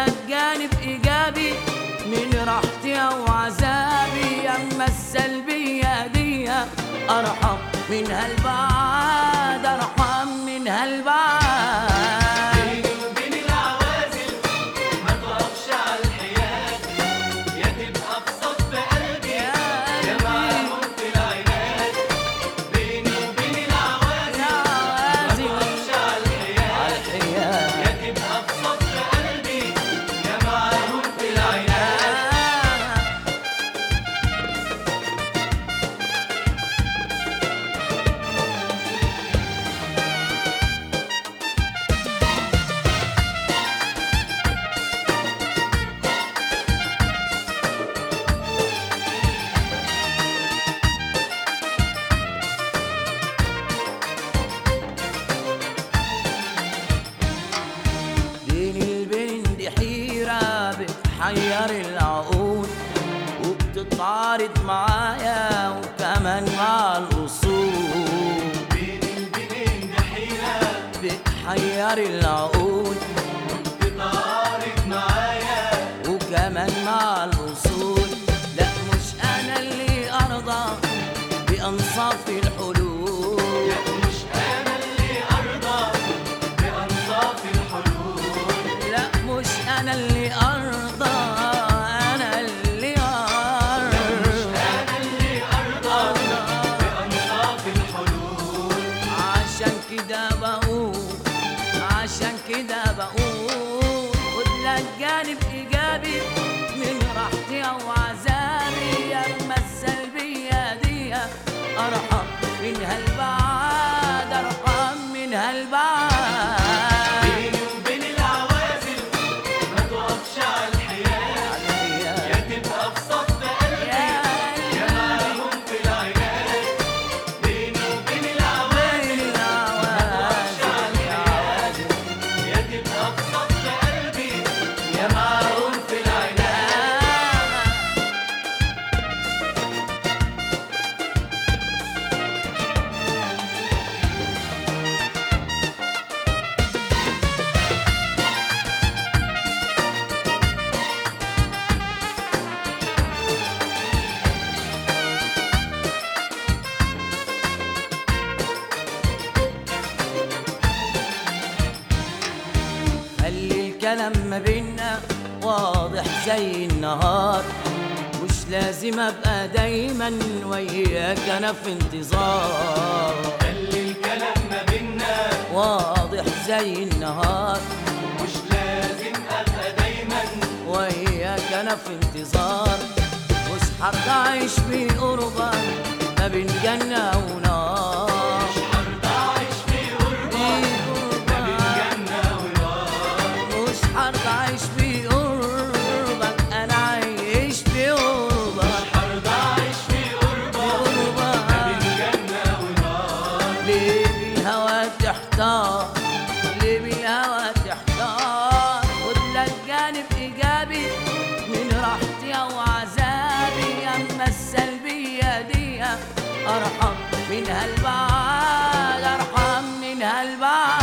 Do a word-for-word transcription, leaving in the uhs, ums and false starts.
لك جانب إيجابي من راحتي أو عذابي، أما السلبية دي أرحم منها البعد، أرحم منها البعد. بتحير العقول وبتتعارض معايا وكمان مع الأصول. بين البنين دي حيرة بتحير العقول وبتتعارض معايا وكمان مع الأصول. لا مش أنا اللي أرضى بأنصاف الحلول، لا مش أنا اللي أرضى بأنصاف الحلول، لا مش أنا اللي أرضى، أنا اللي أرضى، مش أنا اللي أرضى بأنصاف الحلول. عشان كده بقول، عشان كده بقول خد لك جانب إيجابي من راحتي أو عذابي، أما السلبية دي أرحم منها البعد، أرحم منها البعد. خلي الكلام ما بينا واضح زي النهار، مش لازم ابقى دايما وياك انا في انتظار. خلي الكلام ما بينا واضح زي النهار، مش لازم ابقى دايما وياك انا في انتظار. مش هرضى اعيش بقربك ما بين جنة ونار، مش هرضى اعيش في قربك ما بين جنة ونار، مش هرضى اعيش في قربك، انا عايش في قربك، مش هرضى اعيش في قربك ما بين جنة ونار. ليه بالهوى تحتار، ليه بالهوى تحتار. خد لك جانب ايجابي من راحتي او عذابي، اما السلبية دي أرحم منها البعد، أرحم منها البعد.